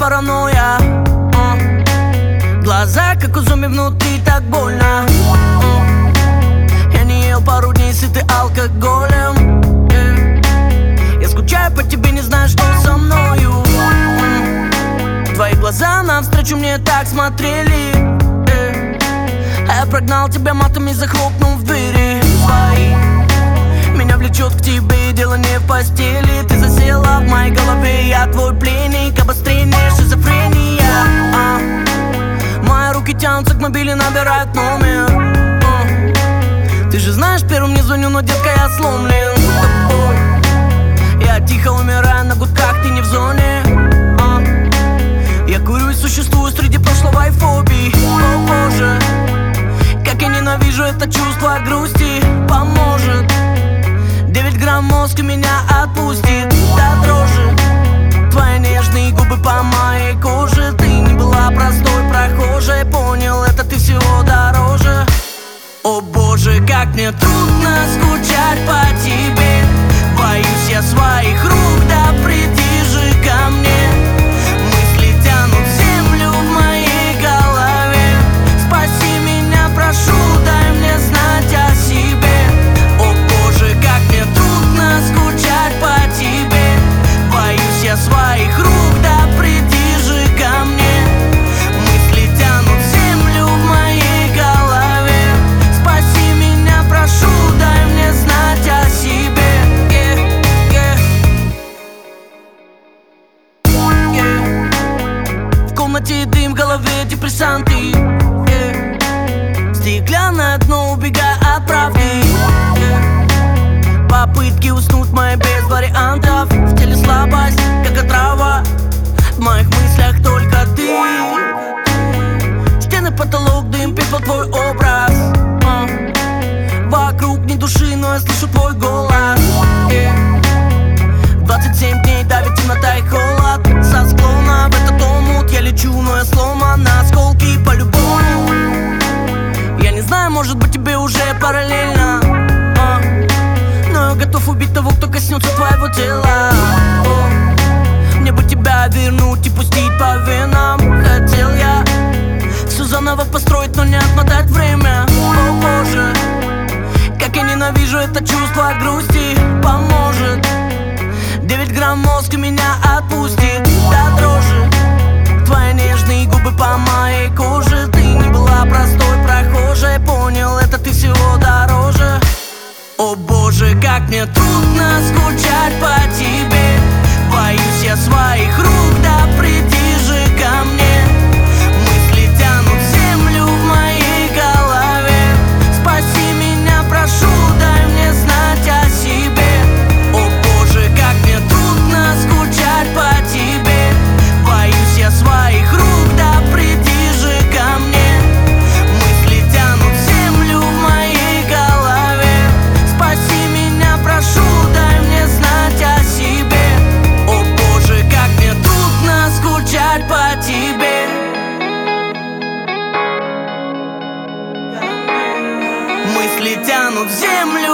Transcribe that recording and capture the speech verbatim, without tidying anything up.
паранойя. Глаза, как у зомби, внутри так больно. Я не ел пару дней, сытый алкоголем. Я скучаю по тебе, не знаю, что со мною. Твои глаза навстречу мне так смотрели. А я прогнал тебя матами, захлопнув двери свои. Меня влечет к тебе, дело не в постели. Ты засела в моей голове, я твой пленник. Обострение, шизофрения. а. Мои руки тянутся к мобиле, набирают номер. а. Ты же знаешь, первым не звоню, но, детка, я сломлен тобой. Я тихо умираю на гудках, ты не в зоне. а. Я курю и существую среди прошлого и фобий. О боже, как я ненавижу это чувство грусти. Поможет девять грамм, мозг и меня отпустит до дрожи. Твои нежные губы по моей коже. Ты не была простой прохожей, понял, это ты всего дороже. О боже, как мне трудно скучать по тебе. Боюсь я своих рук, да приди же ко мне. Мысли тянут землю в моей голове. Спаси меня, прошу, дай мне знать о себе. О боже, как мне трудно скучать по тебе. Боюсь я своих рук, да приди же ко мне. Мысли тянут землю в моей голове. Спаси меня, прошу, дай мне знать о себе. yeah, yeah. Yeah. В комнате дым, в голове депрессанты. yeah. Стеклянное дно, убегая от правды. yeah. Попытки уснуть мои без вариантов. В теле слабость, как отрава. В моих мыслях только ты. Стены, потолок, дым, пепел, твой образ. а. Вокруг ни души, но я слышу твой голос. yeah. двадцать семь дней давит темнота и холод. Со склона в этот омут я лечу, но я сломан на осколки по-любому. Я не знаю, может быть тебе уже параллельно. а. Но я готов убить того, кто коснется твоего тела. О, мне бы тебя вернуть и пустить по венам. Хотел я все заново построить, но не отмотать время. О боже, как я ненавижу это чувство грусти. Поможет девять грамм, мозг и меня отпустит до дрожи. Твои нежные губы по моей коже. Ты не была простой прохожей, понял, это ты всего дороже. О боже, как мне трудно скучать по тебе. Боюсь я своих рук, да приди же ко мне. Мысли тянут землю в моей голове. Спаси меня, прошу, дай мне знать о себе. О боже, как мне трудно скучать по тебе. Боюсь я своих рук, да приди же ко мне. Мысли тянут землю в моей голове. Спаси меня, прошу, дай мне знать о себе. О боже, как мне трудно скучать по тебе. Мысли тянут землю